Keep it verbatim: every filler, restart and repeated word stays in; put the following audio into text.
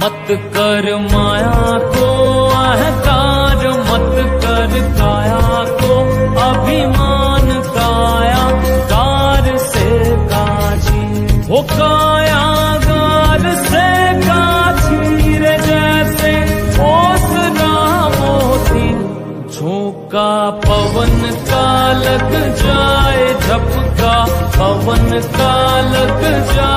मत कर माया को अहंकार, मत कर काया को अभिमान, काया कार से काजी। वो काया गार से काजी रे जैसे ओसना मोती, झोंका पवन का लग जाए, झपका पवन का लग जाए।